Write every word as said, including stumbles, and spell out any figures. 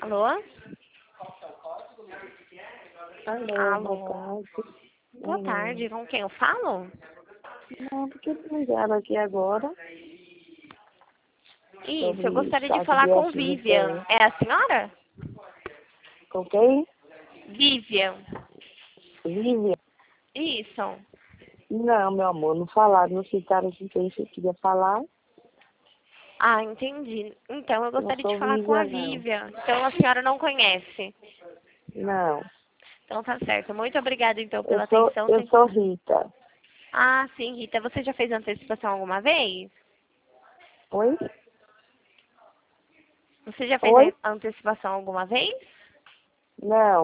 Alô? Alô, Alô. boa tarde. Boa tarde, com quem eu falo? Não, porque me ligaram aqui agora Isso, eu sobre gostaria de caso falar de com acidente. Vivian. É a senhora? Com quem? Vivian. Vivian? Isso. Não, meu amor, não falaram, não citaram com quem você queria falar. Ah, entendi. Então, eu Não gostaria de sou falar com a Vivian, não. Vivian. Então, a senhora não conhece. Não, Então, tá certo. Muito obrigada, então, eu pela sou, atenção. eu sou Rita. Ah, sim, Rita. Você já fez antecipação alguma vez? Oi? Você já fez Oi? a antecipação alguma vez? Não.